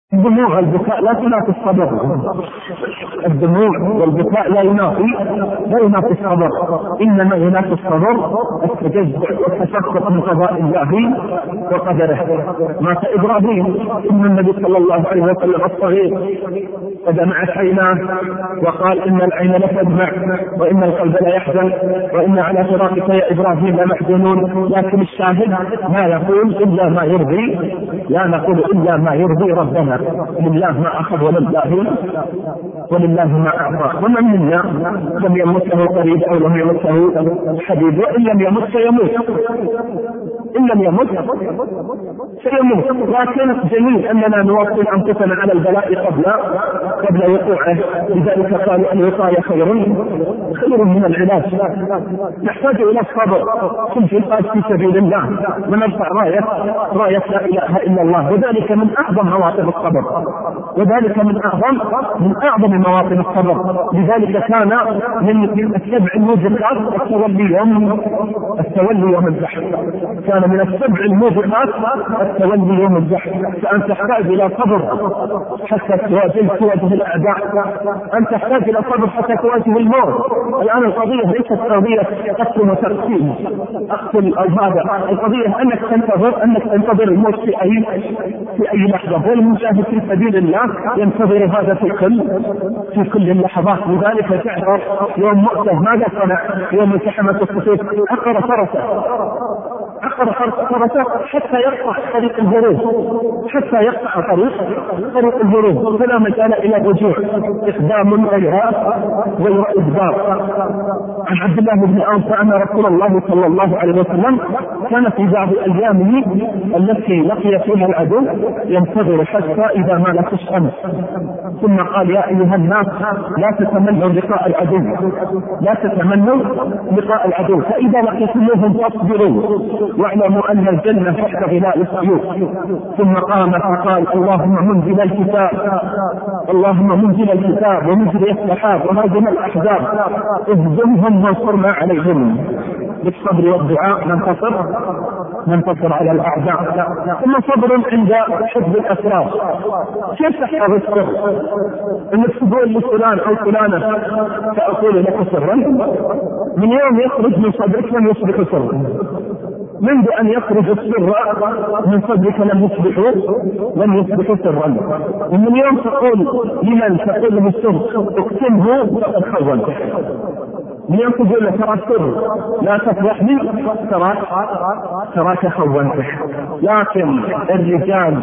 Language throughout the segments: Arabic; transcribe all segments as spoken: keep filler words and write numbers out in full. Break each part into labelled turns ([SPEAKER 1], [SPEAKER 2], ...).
[SPEAKER 1] الدموع والبكاء لا تنافي الصبر. الدموع والبكاء لا ينافي لا ينافي الصبر، انما ينافي الصبر التجزع والتشفق من قضاء الله وقدره. مات ابراهيم ابن النبي صلى الله عليه وسلم الصغير فدمعت عيناه وقال ان العين لتدمع وان القلب لا يحزن وان على فراقك يا ابراهيم لمحزونون. لكن الشاهد ما يقول الا ما يرضي، لا نقول الا ما يرضي ربنا. لله ما أخذ ولله ولله ما أعطى. ومن منا لم يمسه قريب أو لم يمسه حبيب، وإن لم يمس يموت، إن لم يمس سيموت. لكن جميل أننا نوصل أنفسنا على البلاء قبل قبل وقوعه. لذلك قالوا الوقاية خير خير من العلاج. نحتاج إلى الصبر في الجهاد في سبيل الله ونرفع راية راية لا إله إلا الله، وذلك من أعظم مواطن الصبر، وذلك من أعظم من أعظم مواطن الصبر. لذلك كان من السبع الموجبات التولي يوم التولي يوم الزحف، كان من السبع الموجبات التولي يوم الزحف. فأنت تحتاج إلى صبر حتى تواجه الأعداء، أنت تحتاج إلى صبر حتى تواجه الموت. الآن القضية ليست قضية قتل وتقتيل أقتل أو هذا، القضية أنك تنتظر أنك تنتظر الموت في أي في أي لحظة. والمجاهد في سبيل الله ينتظر هذا في كل في كل اللحظات. لذلك تعبر يوم مؤتة ماذا صنع يوم التحمت الصفوف؟ عقر فرسه عقر فرسه حتى يقطع طريق الهروب، حتى يقطع طريق طريق الهروب، فلا مجال إلى الرجوع، إقدام غير غير إدبار. عن عبد الله بن أوس أن رسول الله صلى الله عليه وسلم كان في بعض أيامه التي لقي فيها العدو ينتظر حتى إذا مالت الشمس، ثم قال يا أيها الناس لا تتمنوا لقاء العدو، لا تتمنوا لقاء العدو، فإذا لقيتموهم فاصبروا واعلموا أن الجنة تحت ظلال السيوف. ثم قام فقال اللهم منزل الكتاب، اللهم منزل الكتاب ومجري السحاب وهزم الأحزاب اهزمهم وانصرنا عليهم. بالصبر والدعاء ننتصر ننتصر على الأعداء. ثم صبر عند حفظ الأسرار. كيف تحفظ السر؟ انك تقول لفلان او فلانة سأقول لك سرا، من يوم يخرج من صدرك لم يصبح سرا، منذ أن يخرج السر من صدرك لم يصبح لم يصبح سرا. ومن يوم تقول لمن تقول له السر اقسمه فقد خونته. من يوم تقول له ترى السر لا تفضحني تراك تراك خونته. لكن الرجال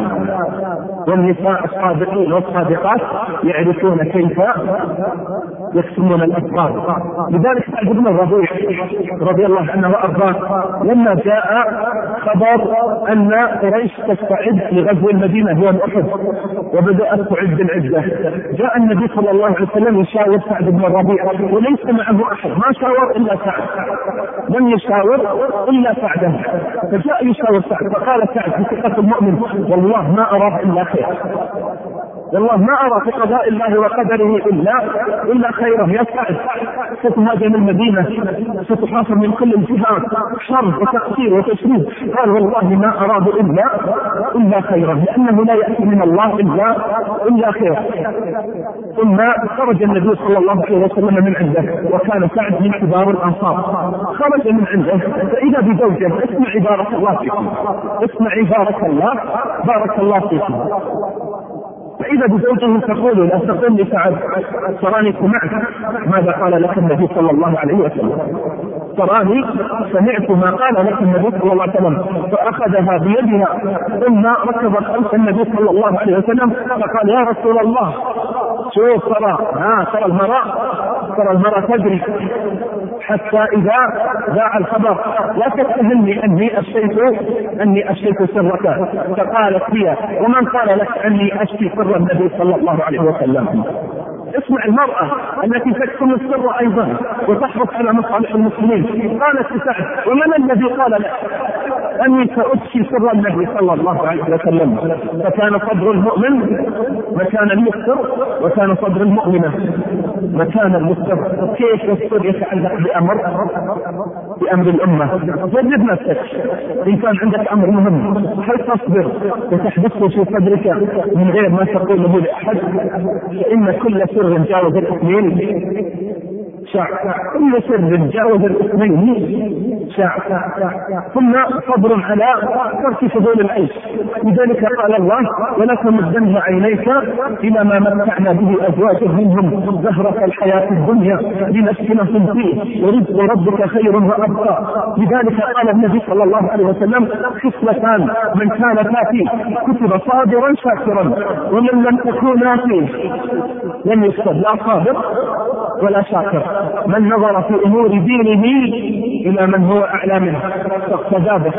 [SPEAKER 1] والنساء الصادقين والصادقات يعرفون كيف يكتمون الأسرار. لذلك سعد بن الربيع رضي الله عنه وأرضاه لما جاء خبر أن قريش تستعد لغزو المدينة يوم أحد وبدأت تعد العدة، جاء النبي صلى الله عليه وسلم يشاور سعد بن الربيع وليس معه أحد، ما شاور إلا سعد، لم يشاور إلا سعد، فجاء يشاور سعد فقال سعد بثقة المؤمن والله ما أرى إلا خير، والله ما أرى في قضاء الله وقدره إلا إلا خيرا. يا سعد ستهاجم المدينة، ستحاصر من كل الجهات شر وتقصير وتشريد. قال والله ما أراد إلا إلا خيرا، لأنه لا يأتي من الله إلا إلا خير. ثم خرج النبي صلى الله عليه وسلم من عنده، وكان سعد من كبار الأنصار، خرج من عنده فإذا بزوجه اسمعي بارك الله فيكم، اسمعي بارك الله بارك الله فيكم. فإذا بزوجه تقول لا تقول لي سعد تراني سمعت ماذا قال لك النبي صلى الله عليه وسلم، تراني سمعت ما قال لك النبي صلى الله عليه وسلم. فأخذها بيدها ثم ركض خلف النبي صلى الله عليه وسلم فقال يا رسول الله شوف ترى ها ترى المرأة ترى المرأة تدري، حتى إذا ذاع الخبر لا تتهمني أني أشيت أني أشيت سرك. فقالت هي ومن قال لك أني أشتي سر النبي صلى الله عليه وسلم. اسمع المرأة التي تكتم السر أيضا وتحرص على مصالح المسلمين. قالت لسعد ومن الذي قال لك أني سأفشي سر النبي صلى الله عليه وسلم؟ فكان صدر المؤمن مكان اليسر وكان صدر المؤمنة مكانا للصبر. كيف الصبر يتعلق بأمر بأمر الأمة؟ جرب نفسك، إن كان عندك أمر مهم هل تصبر وتحدثه في صدرك من غير ما تقوله لأحد؟ فإن كل سر جاوز الاثنين شاع، كل سر جاوز الاثنين شاع. ثم صبر على ترك فضول العيش. لذلك قال الله: ولا تمدن عينيك إلى ما متعنا به أزواجا منهم زهرة الحياة الدنيا لنفتنهم فيه ورزق ربك خير وأبقى. لذلك قال النبي صلى الله عليه وسلم: خصلتان من كانتا فيه كتب صابرا شاكرا ومن لم تكونا فيه لم يكتب لا صابر ولا شاكر. من نظر في أمور دينه إلى من هو أعلى منه فاقتدى به،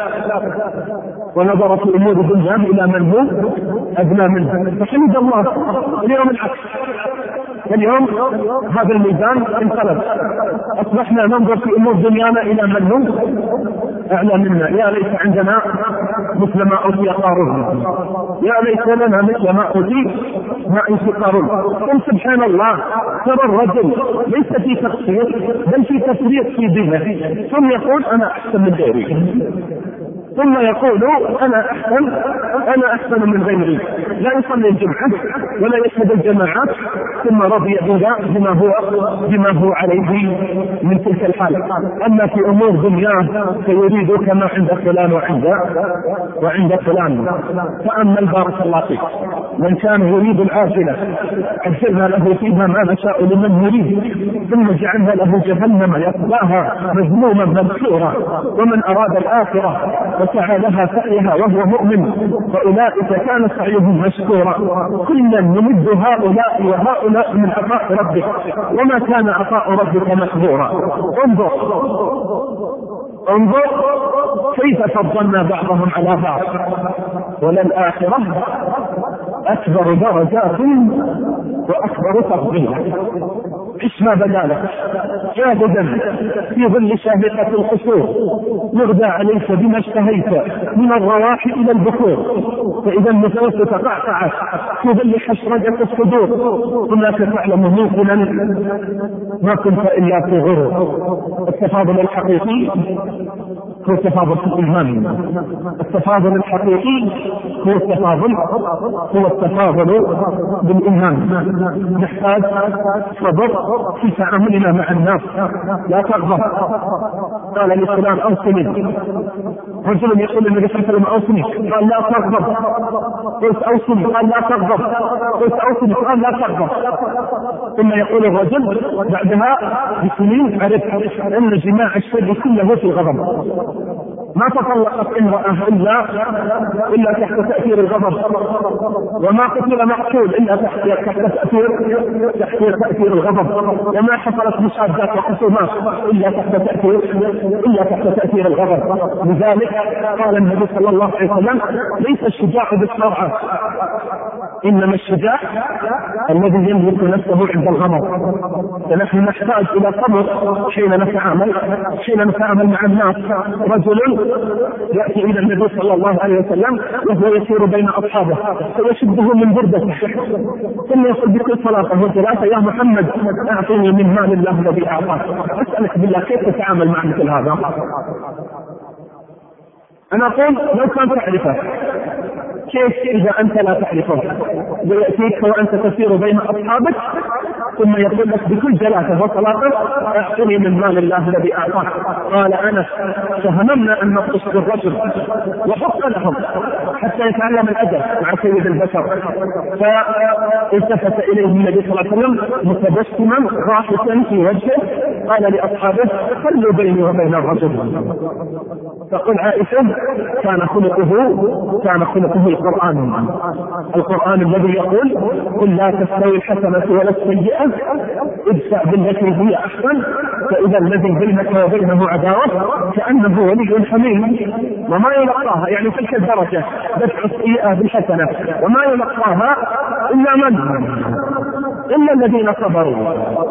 [SPEAKER 1] ونظر في أمور دنياه إلى من هو أدنى منه فحمد الله. اليوم العكس، اليوم هذا الميزان انقلب، أصبحنا ننظر في أمور دنيانا إلى من هو أعلى منا. يا ليت عندنا مثل ما أوتي قارون، يا ليت لنا مثل ما أوتي ما أوتي قارون. قل سبحان الله، ترى الرجل ليس في تقصير بل في تفريط في دينه، ثم يقول أنا أحسن من غيري، ثم يقول أنا أحسن أنا أحسن من غيري، لا يصلي الجمعة ولا يشهد الجماعات، ثم رضي بما هو بما هو عليه من تلك الحالة. أما في أمور دنياه فيريد كما عند فلان وعند وعند فلان. فأما بارك الله فيك من كان يريد العاجلة عجلنا له فيها ما نشاء لمن نريد ثم جعلنا له جهنم يصلاها مذموما مدحورا. ومن أراد الآخرة وسعى لها سعيها وهو مؤمن فأولئك كان سعيهم مشكورا. كلا نمد هؤلاء وهؤلاء من عطاء ربك وما كان عطاء ربك محظورا. انظر انظر كيف فضلنا بعضهم على بعض، وللآخرة أكبر درجات وأكبر تفضيلا. عش ما بدالك جاهدا في ظل شاهقة القصور يغدى عليك بما اشتهيت من الرواح إلى البخور، فإذا النفوس تقعقعت في ظل حشرجة الصدور هناك تعلم موقنا ما كنت إلا في غرور. التفاضل الحقيقي هو التفاضل في الإيمان، التفاضل الحقيقي هو التفاضل هو التفاضل بالإيمان. نحتاج صبر في تعاملنا مع الناس. لا تغضب. قال لفلان أوصني، رجل يقول للنبي صلى الله عليه وسلم أوصني، قال لا تغضب. قلت أوصني، قال لا تغضب. قلت أوصني، قال لا تغضب. ثم يقول الرجل بعدها بسنين عرف أن جماع الشر كله في الغضب. ما تطلقت امرأة إلا إلا تحت تأثير الغضب، وما قتل مقتول إلا تحت تأثير تأثير تأثير الغضب، وما حصلت مشادات وخصومات إلا تحت تأثير إلا تحت تأثير الغضب. لذلك قال النبي صلى الله عليه وسلم: ليس الشجاع بالسرعة، إنما الشجاع الذي يملك نفسه عند الغضب. فنحن نحتاج إلى صبر حين نتعامل حين نتعامل مع الناس. رجل يأتي إلى النبي صلى الله عليه وسلم وهو يسير بين أصحابه فيشده من بردته ثم يقول بكل صلاة وثلاثة: يا محمد أعطني من مال الله الذي أعطاك. أسألك بالله كيف تتعامل مع مثل هذا؟ أنا أقول لو كان تعرفه، كيف إذا أنت لا تعرفه ويأتيك وأنت تسير بين أصحابك ثم يقول لك بكل جلاسة وصلاة: أعطني من مال الله الذي أعطاك. قال أنس: فهممنا أن نقص بالرجل وحق لهم حتى يتعلم الأدب مع سيد البشر. فالتفت إليه النبي صلى الله عليه وسلم متبسما ضاحكا في وجهه قال لأصحابه: خلوا بيني وبين الرجل. تقول عائشة: كان خلقه كان خلقه القرآن القرآن الذي يقول: قل لا تستوي الحسنة ولا السيئة ادفع بالتي هي أحسن فإذا الذي بينك وبينه عداوة كأنه ولي حميم. وما يلقاها يعني تلك الدرجة دفع السيئة بالحسنة وما يلقاها إلا من إلا الذين صبروا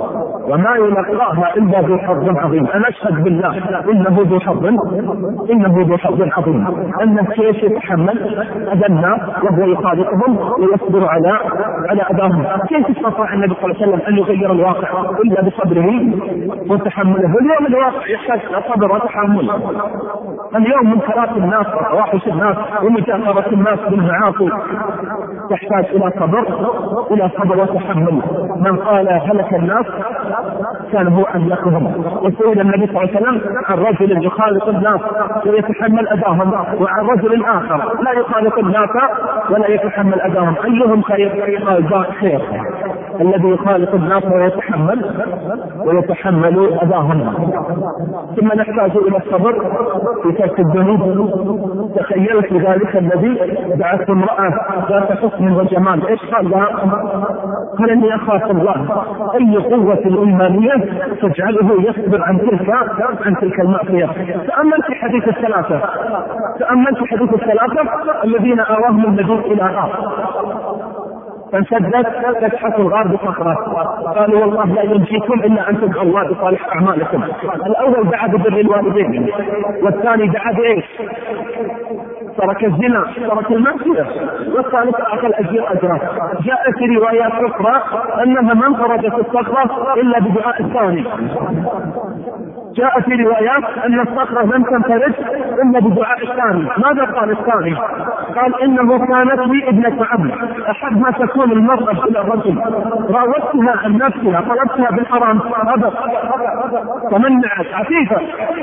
[SPEAKER 1] وما يلقاها إلا ذو حظ عظيم. أنا أشهد بالله إنه ذو حظ إنه ذو حظ عظيم، أنه كيف يتحمل أذى الناس وهو يخالطهم ويصبر على على أذاهم. كيف استطاع النبي صلى الله عليه وسلم أن يغير الواقع إلا بصبره وتحمله؟ اليوم الواقع يحتاج إلى صبر وتحمل. اليوم منكرات الناس وفواحش الناس ومجاهرة الناس بالمعاصي تحتاج إلى صبر إلى صبر وتحمل. من قال هلك الناس كان هو أهلكهم. وسئل النبي صلى الله عليه وسلم عن رجل يخالط الناس ويتحمل أذاهم، وعن رجل آخر لا يخالط الناس ولا يتحمل أذاهم، أيهم خير؟ قال ذاك خير الذي يخالط الناس ويتحمل ويتحمل أذاهم. ثم نحتاج إلى الصبر في ترك الذنوب. تخيلت ذلك الذي دعت امرأة ذات حسن وجمال، ايش قال لها؟ قال اني اخاف الله. اي قوة ايمانية تجعله يصبر عن تلك عن تلك المعصية. تأمل في حديث الثلاثة تأمل في حديث الثلاثة الذين آواهم النبي إلى غار فانشدت فتحة الغار بصخرة، قالوا والله لا ينجيكم إلا أن تدعوا الله بصالح أعمالكم. الأول دعا ببر الوالدين، والثاني دعا بإيش؟ ترك الزنا، ترك المعصية، والثالث أعطى الأجر أجره. جاء في روايات أخرى أنها ما انفردت الصخرة إلا بدعاء الثاني. جاء في روايات أن الصخرة لم تنفرد إلا بدعاء الثاني. ماذا قال الثاني؟ قال إنه كانت لي ابنة عم أحب ما تكون المرأة إلى الرجل، راودتها عن نفسها طلبتها بالحرام أبت تمنعت عفيفة.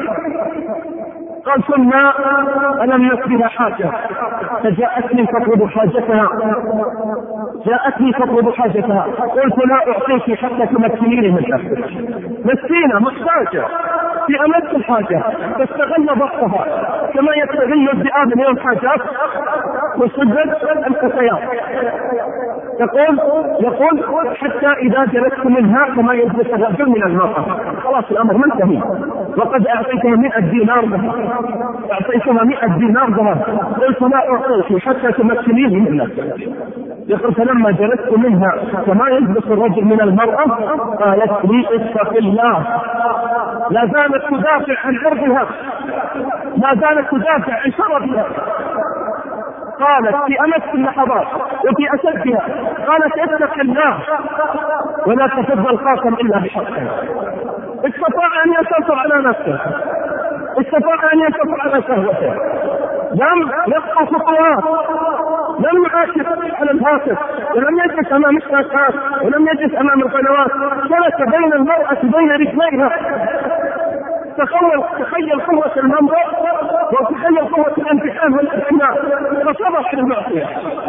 [SPEAKER 1] قال ثم ألم يكفها حاجة فجاءتني تطلب حاجتها جاءتني تطلب حاجتها قلت لا أعطيك حتى تمكنيني منها. مسكينة محتاجة في أمس الحاجة فاستغل ضغطها كما يستغل الذئاب اليوم حاجات وشدت الفتيات. يقول يقول حتى إذا جلست منها كما يجلس الرجل من المرأة. خلاص الأمر منتهي، وقد أعطيتها مئة دينار أعطيتها مئة دينار ذهب قلت لا أعطيك حتى تمكنيني منها. يقول فلما جلست منها كما يجلس الرجل من المرأة قالت لي اتق الله. لا زالت تدافع عن عرضها، لا زالت تدافع عن شرفها. قالت في أمس اللحظات وفي أشدها قالت اتق الله ولا تفض الخاتم إلا بحقه. استطاع أن ينتصر على نفسه، استطاع أن ينتصر على شهوته، لم يخطو خطوات، لم يعاكس على الهاتف، ولم يجلس أمام الشاشات، ولم يجلس أمام القنوات، جلس بين المرأة بين رجليها. تخيل تخيل قوة المنظر وتخيل قوة الامتحان والابتلاء، فصبح للمعصية.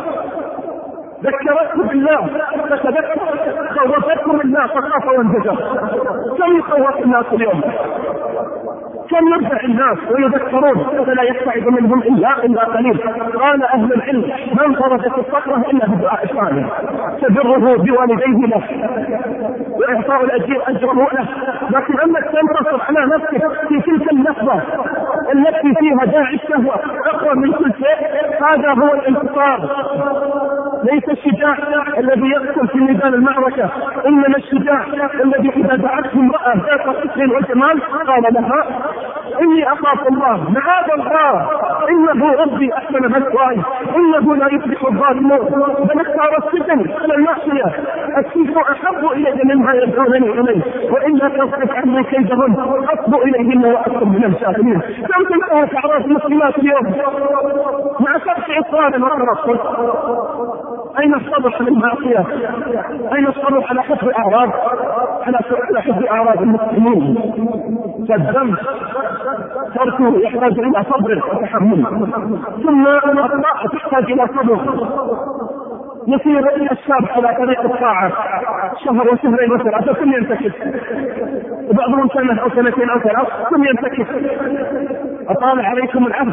[SPEAKER 1] ذكرته بالله فتذكر، خوفته بالله فخاف وانزجر. كم يخوف الناس اليوم، كم يرجع الناس ويذكرون فلا يبتعد منهم الا الا قليل. قال اهل العلم ما انفردت الصخره الا بدعاء الثاني، تبره بوالديه له واعطاء الاجير اجره له. لكن انك تنتصر على نفسك في تلك اللحظه التي فيها داعي الشهوه اقوى من كل شيء، هذا هو الانتصار. ليس الشجاع الذي يقتل في ميدان المعركة، انما الشجاع الذي اذا دعته امرأة ذات حسن وجمال قال لها اني اخاف الله معاذ الله انه ربي احسن مثواي انه لا يفلح الظالمون. بل اختار السجن على المعصية، السجن احب الي مما يدعونني اليه، والا تصرف عني كيدهن اصب اليهن واكثر من الجاهلين. كم تنتهك اعراض المسلمات اليوم مع سبع اصرار وترصد؟ أين الصبر على المعصية؟ أين الصبر على حفظ أعراض على حفظ أعراض المسلمين؟ فالذنب تركه يحتاج إلى صبر وتحمل، ثم الطاعة تحتاج إلى صبر. يصير إلى الشاب على طريق الطاعة شهر وشهرين وثلاثة ثم ينتكس، وبعضهم سنة أو سنتين أو ثلاث ثم ينتكس. أطال عليكم العهد.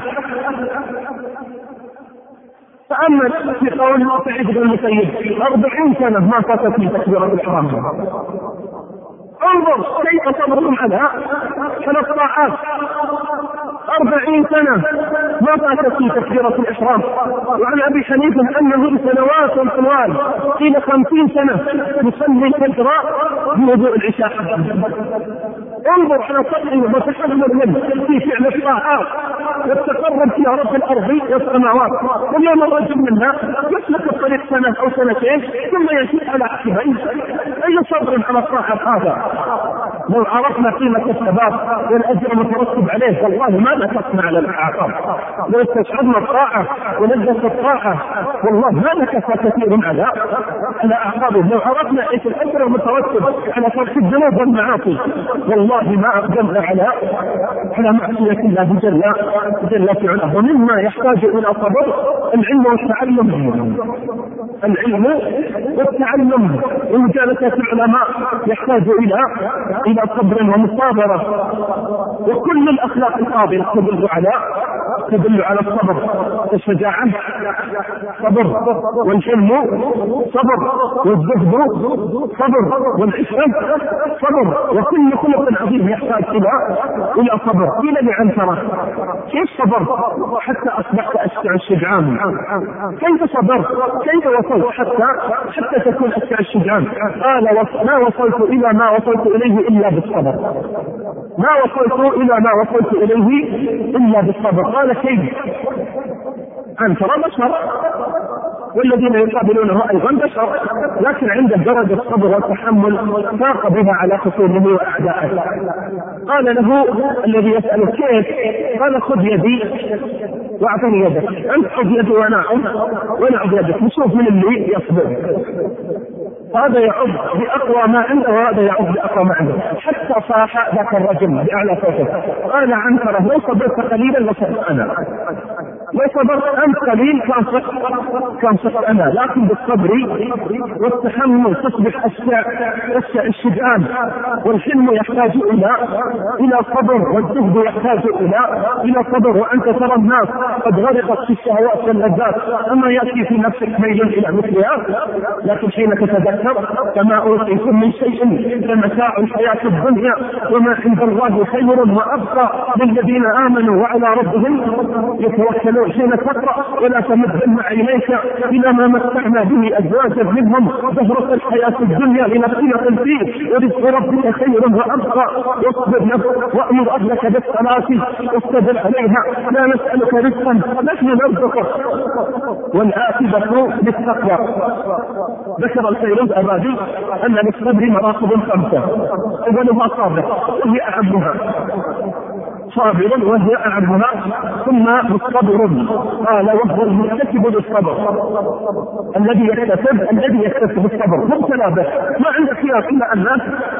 [SPEAKER 1] تأمل في قول سعيد بن المسيب أربعين سنة ما فاتت من تكبيرة الإحرام. انظر كيف صبرهم على على الطاعات. أربعين سنة ما فاتت في تكبيرة الإحرام، وعن أبي حنيفة أنه سنوات طوال قيل خمسين سنة يصلي الفجر بوضوء العشاء. انظر على صدقه وتحمل منه في فعل الطاعات والتقرب إلى رب الأرض والسماوات. واليوم الرجل منا يسلك الطريق سنة أو سنتين ثم يزيد على عقبين. أي صبر على الطاعات هذا؟ لو عرفنا قيمة الثبات والأجر المترتب عليه والله ما نكفنا على الأعقاب. لو استشعرنا الطاعة ولذة الطاعة والله ما نكفى كثير على على أعقابه. لو عرفنا إيش الأجر المترتب على ترك الذنوب والمعاصي والله ما أقدمنا على على معصية الله جل جل في علاه. ومما يحتاج إلى صبر العلم والتعلم. العلم والتعلم ومجالسة العلماء يحتاج إلى إلى صبر ومصابرة. وكل الأخلاق الفاضلة تدل على تدل على الصبر. الشجاعة صبر، والحلم صبر، والزهد صبر، والعشرة صبر. وكل خلق عظيم يحتاج إلى إلى صبر. إلى لعنترة كيف صبر حتى أصبحت أشجع الشجعان؟ كيف صبر؟ كيف وصلت حتى حتى تكون أشجع الشجعان؟ قال ما وصلت إلى ما وصلت إليه إلا بالصبر. ما وصلت إلى ما وصلت إليه إلا بالصبر. قال كيف؟ عنترة بشر والذين يقابلونه أيضا بشر، لكن عنده درجة الصبر والتحمل فاق بها على خصومه وأعدائه. قال له الذي يسأله كيف؟ قال خذ يدي واعطني يدك. أنت خذ يدي وأنا وأنا أعطي يدك، نشوف من اللي يصبر. هذا يعض بأقوى ما عنده وهذا يعض بأقوى ما عنده. حتى صاح ذاك الرجل بأعلى صوته قال عنترة لو صبرت قليلا لصبرت أنا، لو صبرت أنت قليل كان صبر كان صبر أنا، لكن بالصبر والتحمل تصبح أشجع أشجع الشجعان. والحلم يحتاج إلى إلى صبر، والزهد يحتاج إلى إلى صبر. وأنت ترى الناس قد غرقت في الشهوات واللذات أما يأتي في نفسك ميل إلى مثلها، لكن حين تتذكر كما أوصيكم من شيء فمتاع الحياة الدنيا وما عند الله خير وأبقى للذين آمنوا وعلى ربهم يتوكلون. حين تقرأ ولا تمدن عينيك إلى ما متعنا به أزواجا منهم زهرة الحياة الدنيا لنفتنة فيه ورزق ربك خير وأبقى. واصبر نفسك وأمر أهلك بالصلاة واصطبر عليها لا نسألك رزقا نحن نرزقك والعاقبة للتقوى. ذكر الخير الأبادي أن للصبر مراتب خمسة، أولها صابر وهي أعمها، صابر وهي أعمها، ثم مصطبر قال وهو المكتسب للصبر الذي يكتسب الذي يكتسب الصبر مبتلى به ما عنده خيار إلا أن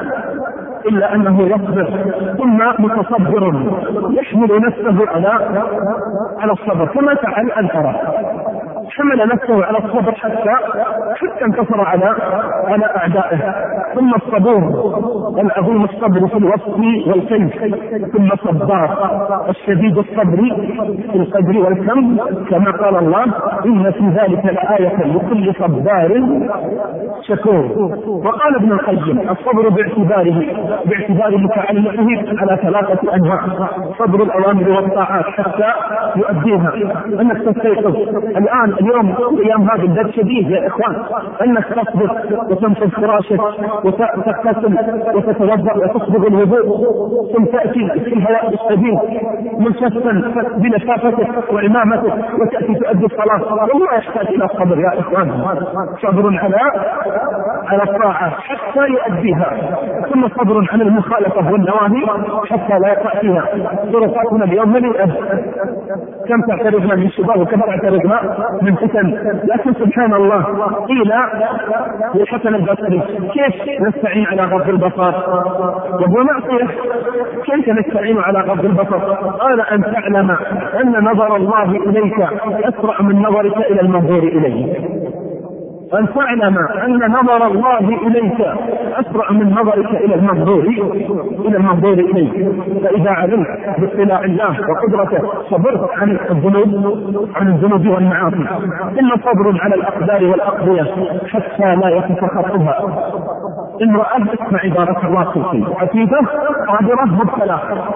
[SPEAKER 1] إلا أنه يصبر. ثم متصبر يحمل نفسه على على الصبر كما فعل أنترة، حمل نفسه على الصبر حتى حتى انتصر على على أعدائه. ثم الصبور العظيم الصبر في الوصف والكيف. ثم صبار الشديد الصبر في القدر والكم كما قال الله إن في ذلك لآية لكل صبار شكور. وقال ابن القيم الصبر باعتباره باعتبار متعلقه على ثلاثة أنواع: صبر الأوامر والطاعات حتى يؤديها، أنك تستيقظ الآن اليوم أيام هذا البرد شديد يا إخوان، أنك تصبر وتنصب فراشك وتغتسل وتتوضأ وتصبغ الوضوء ثم تأتي في الهواء الشديد ملتفا بنشافتك وإمامتك وتأتي تؤدي الصلاة. والله يحتاج إلى الصبر يا إخوان، صبر على على الطاعة حتى يؤديها، ثم صبر عن المخالفة والنواهي حتى لا يقع فيها. طرقاتنا اليوم مليئة، كم تعترضنا من الشباب وكم تعترضنا من فتن. لكن سبحان الله قيل للحسن البصري كيف نستعين على غض البصر وهو معصية؟ كيف نستعين على غض البصر؟ قال أن تعلم أن نظر الله إليك أسرع من نظرك إلى المنظور إليه. أن تعلم أن نظر الله إليك أسرع من نظرك إلى المنظور إلى المنظور إليك. فإذا علمت باطلاع الله وقدرته صبرت عن الذنوب عن الذنوب والمعاصي. إن صبر على الأقدار والأقضية حتى لا يتسخطها. امرأة اسمع عبارة الله كفي عفيفة قادرة مبتلى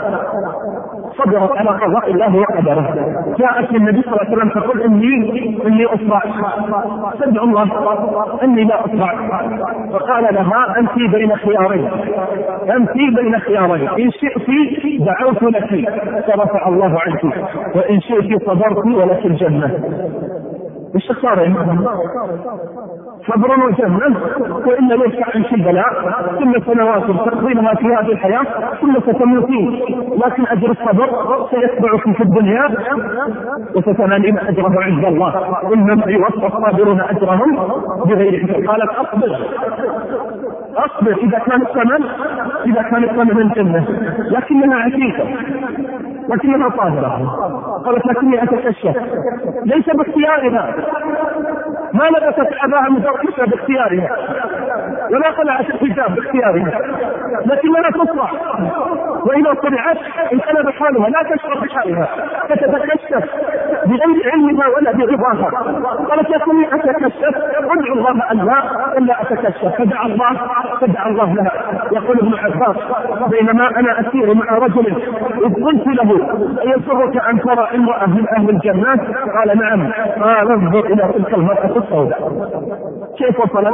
[SPEAKER 1] صبرت على قضاء الله وقدره. جاءت للنبي صلى الله عليه وسلم تقول إني إني أصرع، تدعو الله إني لا أصرع، فقال لها أنت بين خيارين أنت بين خيارين إن شئت دعوت لك فرفع الله عنك، وإن شئت صبرت ولك الجنة. مش اختارين صبر وجنة، وإن ليس عنك البلاء ثم سنوات تقضينها في هذه الحياة ثم ستموتين، لكن أجر الصبر سيتبعك في الدنيا وستنالين أجره عند الله. إنما يوفى الصابرون أجرهم بغير حساب. قالت أصبر أصبر إذا كان الثمن إذا كان الثمن الجنة، لكنها عفيفة لكنها طاهرة. قالت لكني أتكشف ليس باختيارها، ما لبست أباها مدرسة باختيارها ولا خلعت الحجاب باختيارها، لكنها تصرع، وإذا طلعت انقلب حالها لا تشعر بحالها فتتكشف بغير علمها ولا برضاها. قالت لكني أتكشف ادعو الله أن لا إلا أتكشف، فدعا الله فدعا الله لها. يقول ابن عباس بينما أنا أسير مع رجل إذ قلت له أيسرك أن ترى امرأة من أهل الجنة؟ قال نعم. قال انظر إلى تلك المرأة السوداء كيف وصلت؟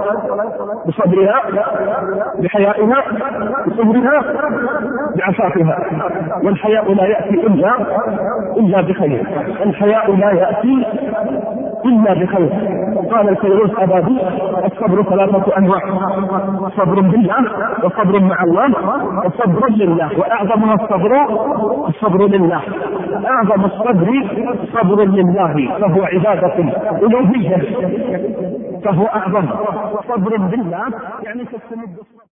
[SPEAKER 1] بصبرها بحيائها بصبرها بعفافها. والحياء لا يأتي إلا إلا بخير، الحياء لا يأتي إلا بخير. قال الفيروز أبادي الصبر ثلاثة أنواع: صبر بالله وصبر مع الله وصبر لله، وأعظمها الصبر الصبر لله. أعظم الصبر صبر لله فهو عبادة ألوهية، فهو أعظم. صبر بالله يعني تستمد